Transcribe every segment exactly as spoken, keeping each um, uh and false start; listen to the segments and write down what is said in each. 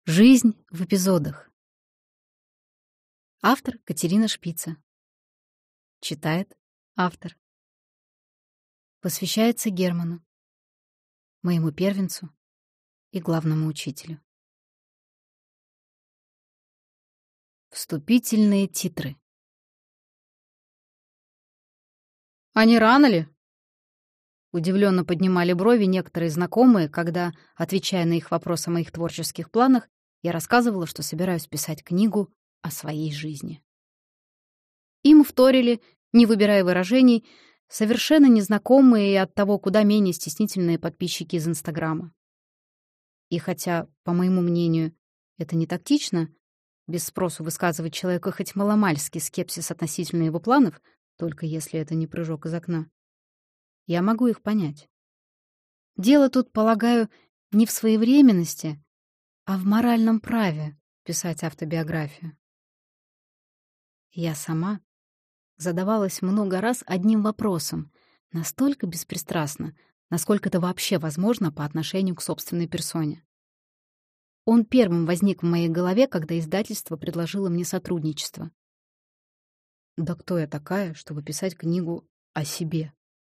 Жизнь в эпизодах. Автор Катерина Шпица. Читает автор. Посвящается Герману, моему первенцу и главному учителю. Вступительные титры. «А не рано ли?» Удивленно поднимали брови некоторые знакомые, когда, отвечая на их вопрос о моих творческих планах, я рассказывала, что собираюсь писать книгу о своей жизни. Им вторили, не выбирая выражений, совершенно незнакомые и оттого куда менее стеснительные подписчики из Инстаграма. И хотя, по моему мнению, это не тактично, без спросу высказывать человеку хоть маломальский скепсис относительно его планов, только если это не прыжок из окна, я могу их понять. Дело тут, полагаю, не в своевременности, а в моральном праве писать автобиографию. Я сама задавалась много раз одним вопросом, настолько беспристрастно, насколько это вообще возможно по отношению к собственной персоне. Он первым возник в моей голове, когда издательство предложило мне сотрудничество. Да кто я такая, чтобы писать книгу о себе?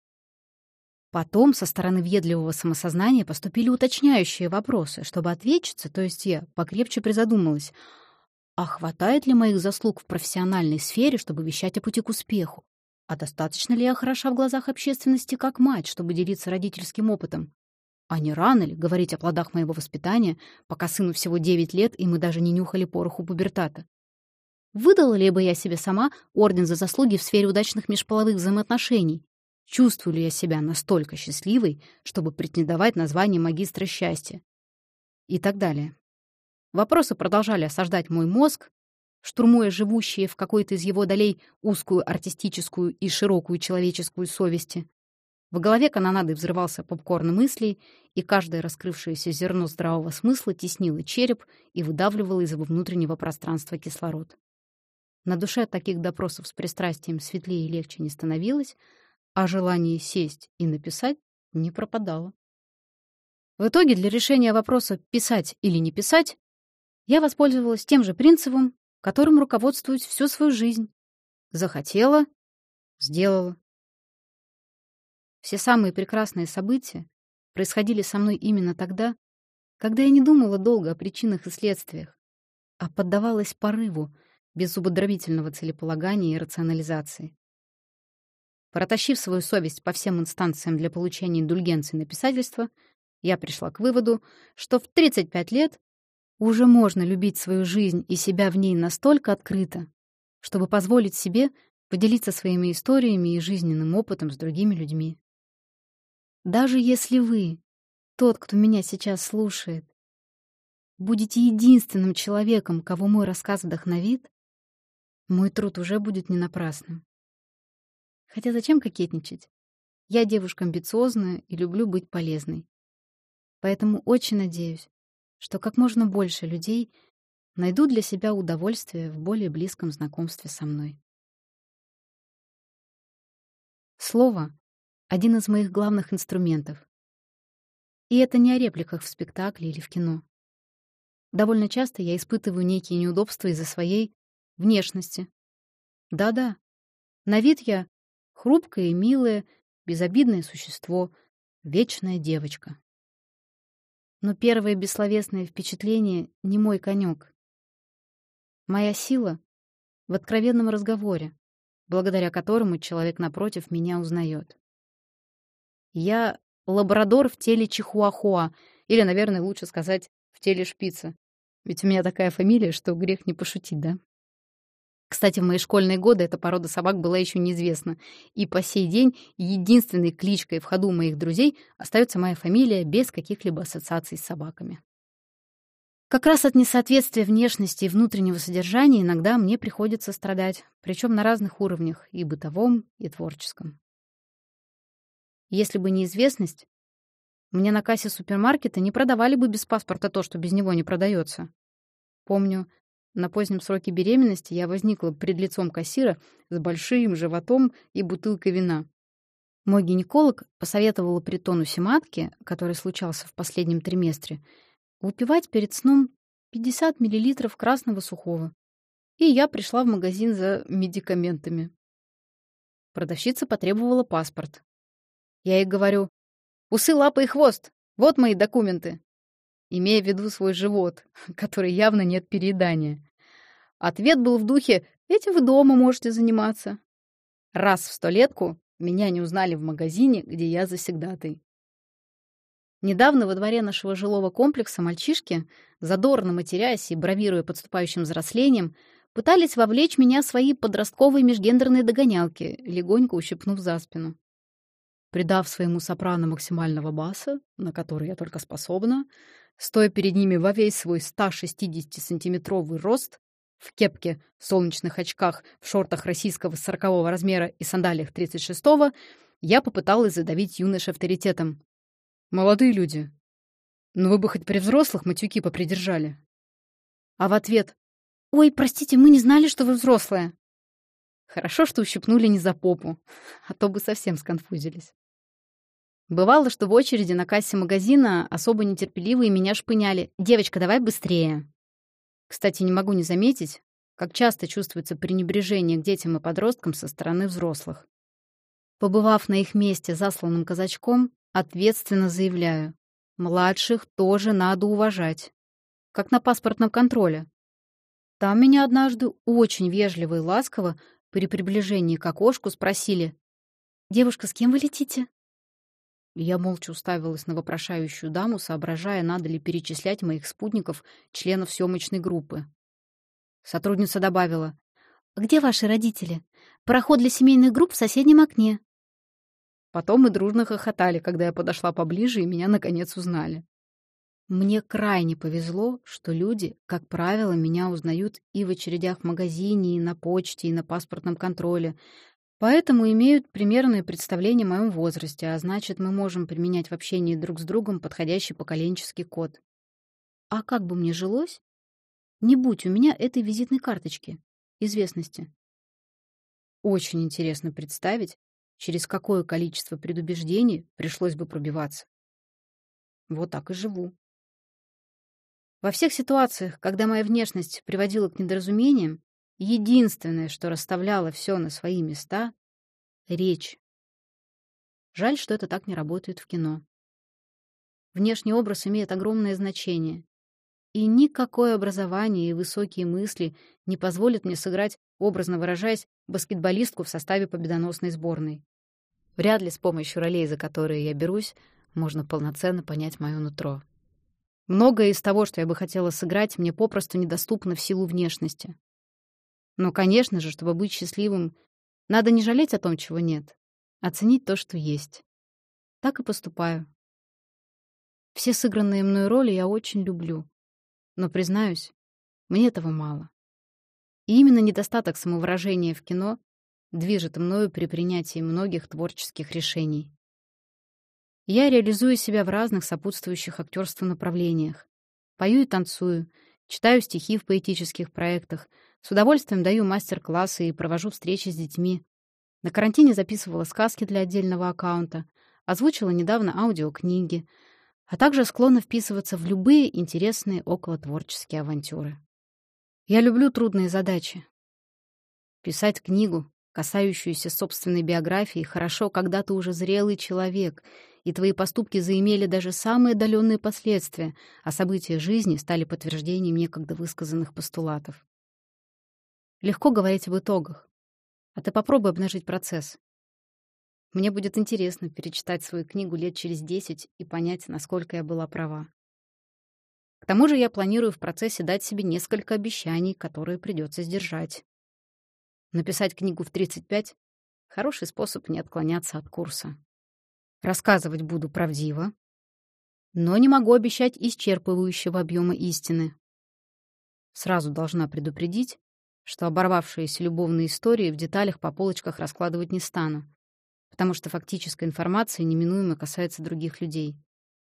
Потом со стороны въедливого самосознания поступили уточняющие вопросы, чтобы ответчица, то есть я, покрепче призадумалась, а хватает ли моих заслуг в профессиональной сфере, чтобы вещать о пути к успеху? А достаточно ли я хороша в глазах общественности как мать, чтобы делиться родительским опытом? А не рано ли говорить о плодах моего воспитания, пока сыну всего девять лет, и мы даже не нюхали пороху пубертата? Выдала ли бы я себе сама орден за заслуги в сфере удачных межполовых взаимоотношений? Чувствую ли я себя настолько счастливой, чтобы претендовать на звание магистра счастья? И так далее. Вопросы продолжали осаждать мой мозг, штурмуя живущие в какой-то из его долей узкую артистическую и широкую человеческую совести. В голове канонадой взрывался попкорн мыслей, и каждое раскрывшееся зерно здравого смысла теснило череп и выдавливало из его внутреннего пространства кислород. На душе от таких допросов с пристрастием светлее и легче не становилось, а желание сесть и написать не пропадало. В итоге для решения вопроса «писать или не писать» я воспользовалась тем же принципом, которым руководствуюсь всю свою жизнь. Захотела — сделала. Все самые прекрасные события происходили со мной именно тогда, когда я не думала долго о причинах и следствиях, а поддавалась порыву без зубодробительного целеполагания и рационализации. Протащив свою совесть по всем инстанциям для получения индульгенции на писательство, я пришла к выводу, что в тридцать пять лет уже можно любить свою жизнь и себя в ней настолько открыто, чтобы позволить себе поделиться своими историями и жизненным опытом с другими людьми. Даже если вы, тот, кто меня сейчас слушает, будете единственным человеком, кого мой рассказ вдохновит, мой труд уже будет не напрасным. Хотя зачем кокетничать? Я девушка амбициозная и люблю быть полезной. Поэтому очень надеюсь, что как можно больше людей найдут для себя удовольствие в более близком знакомстве со мной. Слово — один из моих главных инструментов. И это не о репликах в спектакле или в кино. Довольно часто я испытываю некие неудобства из-за своей внешности. Да-да, на вид я хрупкое и милое, безобидное существо, вечная девочка. Но первое бессловесное впечатление не мой конек. Моя сила в откровенном разговоре, благодаря которому человек напротив меня узнает. Я лабрадор в теле чихуахуа, или, наверное, лучше сказать, в теле шпица. Ведь у меня такая фамилия, что грех не пошутить, да? Кстати, в мои школьные годы эта порода собак была еще неизвестна, и по сей день единственной кличкой в ходу моих друзей остается моя фамилия без каких-либо ассоциаций с собаками. Как раз от несоответствия внешности и внутреннего содержания иногда мне приходится страдать, причем на разных уровнях, и бытовом, и творческом. Если бы неизвестность, мне на кассе супермаркета не продавали бы без паспорта то, что без него не продается. Помню, на позднем сроке беременности я возникла перед лицом кассира с большим животом и бутылкой вина. Мой гинеколог посоветовал при тонусе матки, который случался в последнем триместре, выпивать перед сном пятьдесят миллилитров красного сухого. И я пришла в магазин за медикаментами. Продавщица потребовала паспорт. Я ей говорю: «Усы, лапы и хвост! Вот мои документы!» Имея в виду свой живот, который явно нет переедания. Ответ был в духе: «Этим вы дома можете заниматься». Раз в столетку меня не узнали в магазине, где я завсегдатай. Недавно во дворе нашего жилого комплекса мальчишки, задорно матерясь и бравируя подступающим взрослением, пытались вовлечь меня в свои подростковые межгендерные догонялки, легонько ущипнув за спину. Придав своему сопрано максимального баса, на который я только способна, стоя перед ними во весь свой сто шестидесятисантиметровый рост, в кепке, солнечных очках, в шортах российского сорокового размера и сандалиях тридцать шестого, я попыталась задавить юнош авторитетом. «Молодые люди, ну вы бы хоть при взрослых матюки попридержали». А в ответ: «Ой, простите, мы не знали, что вы взрослая». Хорошо, что ущипнули не за попу, а то бы совсем сконфузились. Бывало, что в очереди на кассе магазина особо нетерпеливые меня шпыняли: «Девочка, давай быстрее». Кстати, не могу не заметить, как часто чувствуется пренебрежение к детям и подросткам со стороны взрослых. Побывав на их месте засланным казачком, ответственно заявляю: младших тоже надо уважать. Как на паспортном контроле. Там меня однажды очень вежливо и ласково при приближении к окошку спросили: «Девушка, с кем вы летите?» Я молча уставилась на вопрошающую даму, соображая, надо ли перечислять моих спутников, членов съемочной группы. Сотрудница добавила: «Где ваши родители? Пароход для семейных групп в соседнем окне». Потом мы дружно хохотали, когда я подошла поближе, и меня, наконец, узнали. Мне крайне повезло, что люди, как правило, меня узнают и в очередях в магазине, и на почте, и на паспортном контроле, поэтому имеют примерное представление о моем возрасте, а значит, мы можем применять в общении друг с другом подходящий поколенческий код. А как бы мне жилось, не будь у меня этой визитной карточки, известности? Очень интересно представить, через какое количество предубеждений пришлось бы пробиваться. Вот так и живу. Во всех ситуациях, когда моя внешность приводила к недоразумениям, единственное, что расставляло все на свои места — речь. Жаль, что это так не работает в кино. Внешний образ имеет огромное значение. И никакое образование и высокие мысли не позволят мне сыграть, образно выражаясь, баскетболистку в составе победоносной сборной. Вряд ли с помощью ролей, за которые я берусь, можно полноценно понять моё нутро. Многое из того, что я бы хотела сыграть, мне попросту недоступно в силу внешности. Но, конечно же, чтобы быть счастливым, надо не жалеть о том, чего нет, а ценить то, что есть. Так и поступаю. Все сыгранные мной роли я очень люблю. Но, признаюсь, мне этого мало. И именно недостаток самовыражения в кино движет мною при принятии многих творческих решений. Я реализую себя в разных сопутствующих актерству направлениях. Пою и танцую, читаю стихи в поэтических проектах, с удовольствием даю мастер-классы и провожу встречи с детьми. На карантине записывала сказки для отдельного аккаунта, озвучила недавно аудиокниги, а также склонна вписываться в любые интересные околотворческие авантюры. Я люблю трудные задачи. Писать книгу, касающуюся собственной биографии, хорошо, когда ты уже зрелый человек, и твои поступки заимели даже самые отдаленные последствия, а события жизни стали подтверждением некогда высказанных постулатов. Легко говорить об итогах, а ты попробуй обнажить процесс. Мне будет интересно перечитать свою книгу лет через десять и понять, насколько я была права. К тому же я планирую в процессе дать себе несколько обещаний, которые придется сдержать. Написать книгу в тридцать пять — хороший способ не отклоняться от курса. Рассказывать буду правдиво, но не могу обещать исчерпывающего объема истины. Сразу должна предупредить, что оборвавшиеся любовные истории в деталях по полочках раскладывать не стану, потому что фактическая информация неминуемо касается других людей.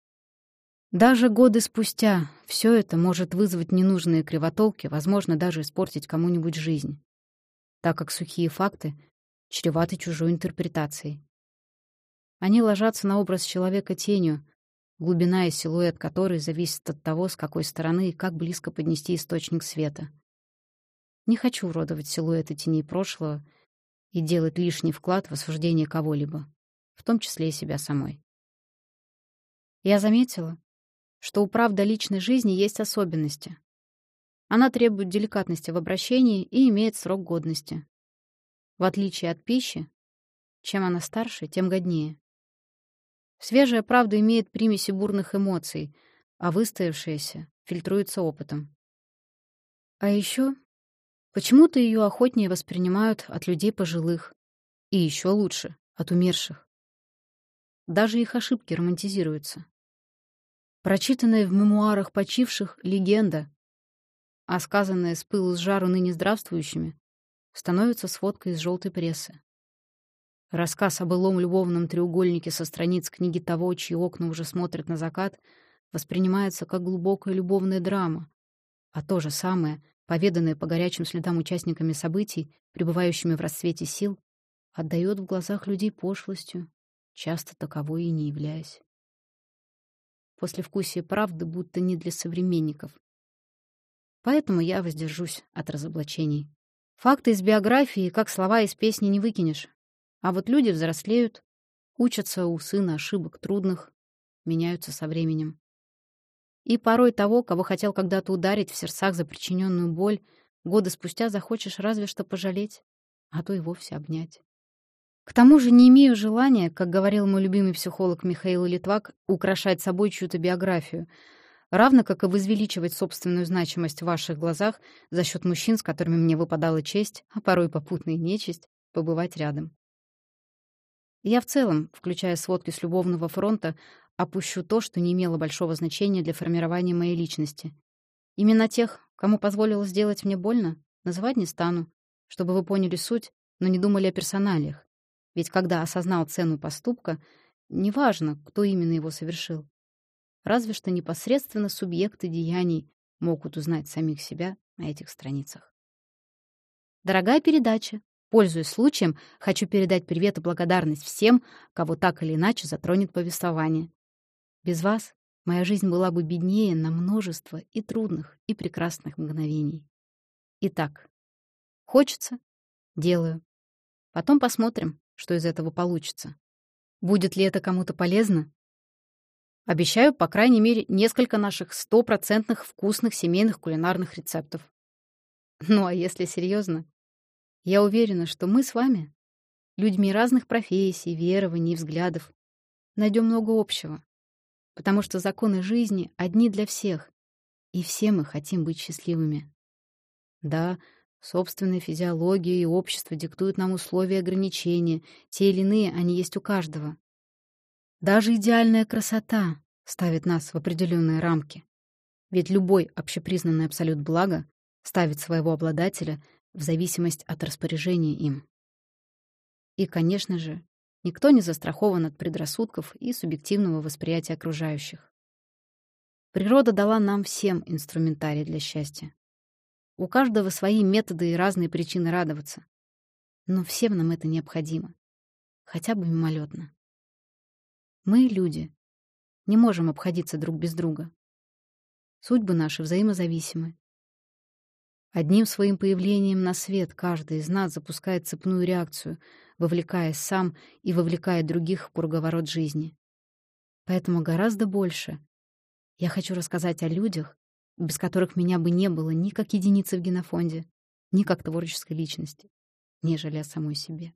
Даже годы спустя все это может вызвать ненужные кривотолки, возможно, даже испортить кому-нибудь жизнь, так как сухие факты чреваты чужой интерпретацией. Они ложатся на образ человека тенью, глубина и силуэт которой зависит от того, с какой стороны и как близко поднести источник света. Не хочу уродовать силуэты теней прошлого и делать лишний вклад в осуждение кого-либо, в том числе и себя самой. Я заметила, что у правды личной жизни есть особенности. Она требует деликатности в обращении и имеет срок годности. В отличие от пищи, чем она старше, тем годнее. Свежая правда имеет примеси бурных эмоций, а выстоявшаяся фильтруется опытом. А еще почему-то ее охотнее воспринимают от людей пожилых, и еще лучше — от умерших. Даже их ошибки романтизируются. Прочитанная в мемуарах почивших легенда, а сказанная с пылу с жару ныне здравствующими, становится сводкой из желтой прессы. Рассказ о былом любовном треугольнике со страниц книги того, чьи окна уже смотрят на закат, воспринимается как глубокая любовная драма, а то же самое, поведанное по горячим следам участниками событий, пребывающими в расцвете сил, отдает в глазах людей пошлостью, часто таковой и не являясь. Послевкусие правды будто не для современников. Поэтому я воздержусь от разоблачений. Факты из биографии, как слова из песни, не выкинешь. А вот люди взрослеют, учатся у сына ошибок трудных, меняются со временем. И порой того, кого хотел когда-то ударить в сердцах за причиненную боль, годы спустя захочешь разве что пожалеть, а то и вовсе обнять. К тому же не имею желания, как говорил мой любимый психолог Михаил Литвак, украшать собой чью-то биографию, равно как и возвеличивать собственную значимость в ваших глазах за счет мужчин, с которыми мне выпадала честь, а порой попутно и нечисть, побывать рядом. Я в целом, включая сводки с любовного фронта, опущу то, что не имело большого значения для формирования моей личности. Именно тех, кому позволило сделать мне больно, называть не стану, чтобы вы поняли суть, но не думали о персоналиях. Ведь когда осознал цену поступка, неважно, кто именно его совершил. Разве что непосредственно субъекты деяний могут узнать самих себя на этих страницах. Дорогая передача, пользуясь случаем, хочу передать привет и благодарность всем, кого так или иначе затронет повествование. Без вас моя жизнь была бы беднее на множество и трудных, и прекрасных мгновений. Итак, хочется — делаю. Потом посмотрим, что из этого получится. Будет ли это кому-то полезно? Обещаю, по крайней мере, несколько наших стопроцентных вкусных семейных кулинарных рецептов. Ну а если серьезно, я уверена, что мы с вами, людьми разных профессий, верований и взглядов, найдем много общего, потому что законы жизни одни для всех, и все мы хотим быть счастливыми. Да, собственная физиология и общество диктуют нам условия и ограничения, те или иные они есть у каждого. Даже идеальная красота ставит нас в определенные рамки, ведь любой общепризнанный абсолют блага ставит своего обладателя в зависимость от распоряжения им. И, конечно же, никто не застрахован от предрассудков и субъективного восприятия окружающих. Природа дала нам всем инструментарий для счастья. У каждого свои методы и разные причины радоваться. Но всем нам это необходимо. Хотя бы мимолетно. Мы, люди, не можем обходиться друг без друга. Судьбы наши взаимозависимы. Одним своим появлением на свет каждый из нас запускает цепную реакцию, вовлекаясь сам и вовлекая других в круговорот жизни. Поэтому гораздо больше я хочу рассказать о людях, без которых меня бы не было ни как единицы в генофонде, ни как творческой личности, нежели о самой себе.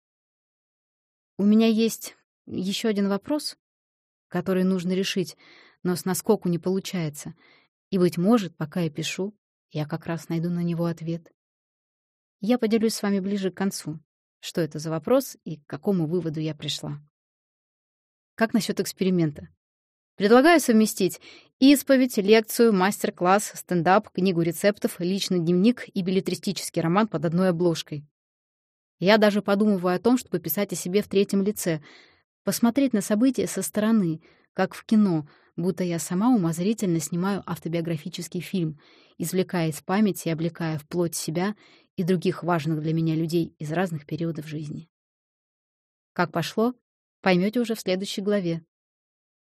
У меня есть еще один вопрос, который нужно решить, но с наскоку не получается, и, быть может, пока я пишу, я как раз найду на него ответ. Я поделюсь с вами ближе к концу, что это за вопрос и к какому выводу я пришла. Как насчет эксперимента? Предлагаю совместить исповедь, лекцию, мастер-класс, стендап, книгу рецептов, личный дневник и беллетристический роман под одной обложкой. Я даже подумываю о том, чтобы писать о себе в третьем лице, посмотреть на события со стороны, как в кино, будто я сама умозрительно снимаю автобиографический фильм, извлекая из памяти и облекая в плоть себя и других важных для меня людей из разных периодов жизни. Как пошло, поймете уже в следующей главе.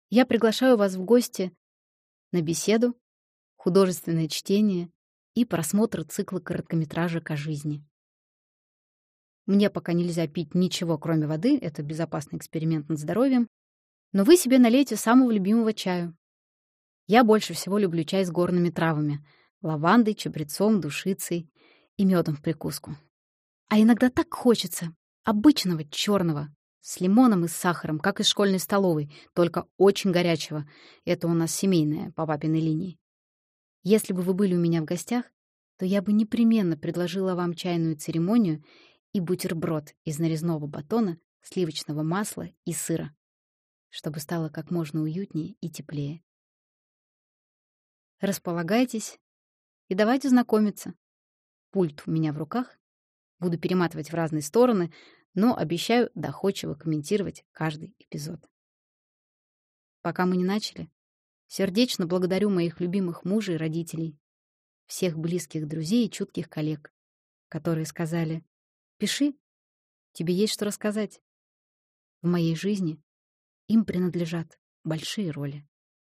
Я приглашаю вас в гости на беседу, художественное чтение и просмотр цикла короткометражек о жизни. Мне пока нельзя пить ничего, кроме воды, это безопасный эксперимент над здоровьем, но вы себе налейте самого любимого чаю. Я больше всего люблю чай с горными травами — лавандой, чабрецом, душицей и медом в прикуску. А иногда так хочется обычного черного с лимоном и с сахаром, как из школьной столовой, только очень горячего. Это у нас семейное, по папиной линии. Если бы вы были у меня в гостях, то я бы непременно предложила вам чайную церемонию и бутерброд из нарезного батона, сливочного масла и сыра, чтобы стало как можно уютнее и теплее. Располагайтесь и давайте знакомиться. Пульт у меня в руках. Буду перематывать в разные стороны, но обещаю доходчиво комментировать каждый эпизод. Пока мы не начали, сердечно благодарю моих любимых мужа и родителей, всех близких друзей и чутких коллег, которые сказали: «Пиши, тебе есть что рассказать». В моей жизни им принадлежат большие роли.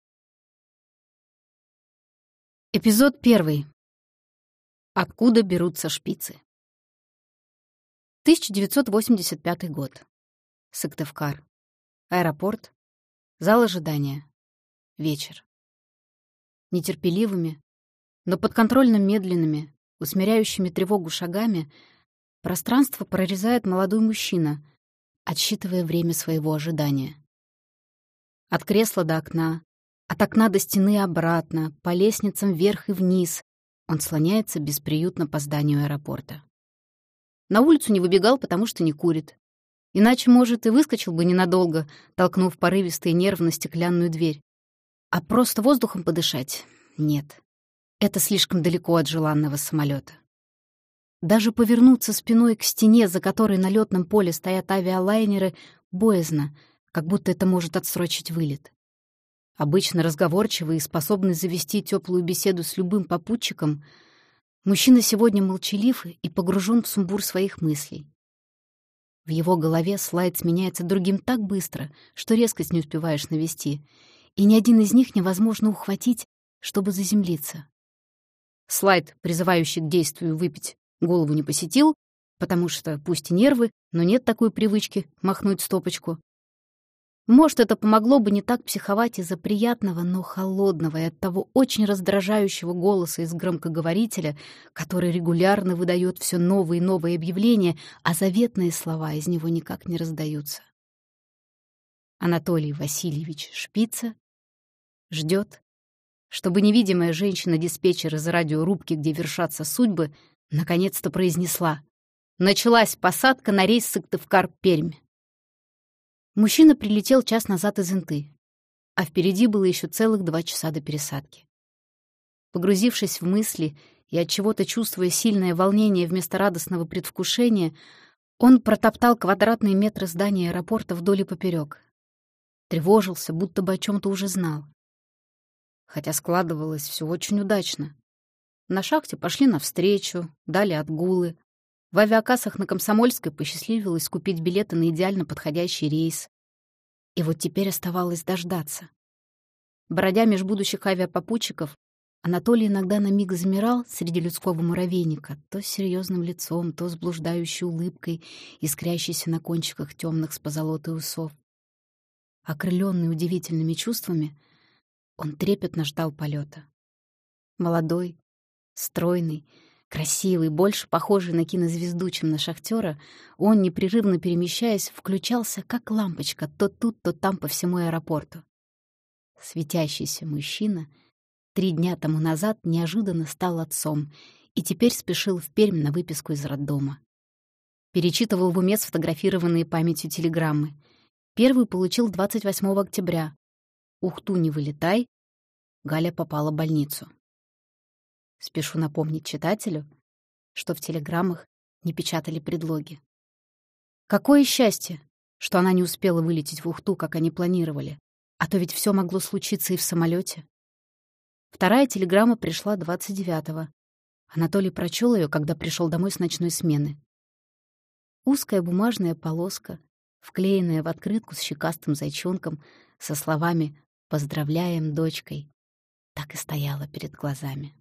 Эпизод первый. Откуда берутся шпицы? тысяча девятьсот восемьдесят пятый год. Сыктывкар. Аэропорт. Зал ожидания. Вечер. Нетерпеливыми, но подконтрольно медленными, усмиряющими тревогу шагами пространство прорезает молодой мужчина, отсчитывая время своего ожидания. От кресла до окна, от окна до стены и обратно, по лестницам вверх и вниз он слоняется бесприютно по зданию аэропорта. На улицу не выбегал, потому что не курит. Иначе, может, и выскочил бы ненадолго, толкнув порывисто и нервно стеклянную дверь. А просто воздухом подышать — нет. Это слишком далеко от желанного самолета. Даже повернуться спиной к стене, за которой на лётном поле стоят авиалайнеры, боязно, как будто это может отсрочить вылет. Обычно разговорчивый и способный завести теплую беседу с любым попутчиком, мужчина сегодня молчалив и погружен в сумбур своих мыслей. В его голове слайд сменяется другим так быстро, что резкость не успеваешь навести, и ни один из них невозможно ухватить, чтобы заземлиться. Слайд, призывающий к действию выпить, голову не посетил, потому что, пусть и нервы, но нет такой привычки махнуть стопочку. Может, это помогло бы не так психовать из-за приятного, но холодного и оттого очень раздражающего голоса из громкоговорителя, который регулярно выдает все новые и новые объявления, а заветные слова из него никак не раздаются. Анатолий Васильевич Шпица ждет, чтобы невидимая женщина-диспетчер из радиорубки, где вершатся судьбы, наконец-то произнесла: «Началась посадка на рейс Сыктывкар-Пермь». Мужчина прилетел час назад из Инты, а впереди было еще целых два часа до пересадки. Погрузившись в мысли и от чего-то чувствуя сильное волнение вместо радостного предвкушения, он протоптал квадратные метры здания аэропорта вдоль и поперек. Тревожился, будто бы о чем-то уже знал. Хотя складывалось все очень удачно. На шахте пошли навстречу, дали отгулы. В авиакассах на Комсомольской посчастливилось купить билеты на идеально подходящий рейс. И вот теперь оставалось дождаться. Бродя меж будущих авиапопутчиков, Анатолий иногда на миг замирал среди людского муравейника, то с серьезным лицом, то с блуждающей улыбкой, искрящейся на кончиках темных с позолотой усов. Окрыленный удивительными чувствами, он трепетно ждал полета. Молодой, стройный, красивый, больше похожий на кинозвезду, чем на шахтера, он, непрерывно перемещаясь, включался, как лампочка, то тут, то там по всему аэропорту. Светящийся мужчина три дня тому назад неожиданно стал отцом и теперь спешил в Пермь на выписку из роддома. Перечитывал в уме сфотографированные памятью телеграммы. Первую получил двадцать восьмого октября. «Ухту не вылетай, Галя попала в больницу». Спешу напомнить читателю, что в телеграммах не печатали предлоги. Какое счастье, что она не успела вылететь в Ухту, как они планировали, а то ведь все могло случиться и в самолете. Вторая телеграмма пришла двадцать девятого. Анатолий прочел ее, когда пришел домой с ночной смены. Узкая бумажная полоска, вклеенная в открытку с щекастым зайчонком, со словами «Поздравляем, дочкой», так и стояла перед глазами.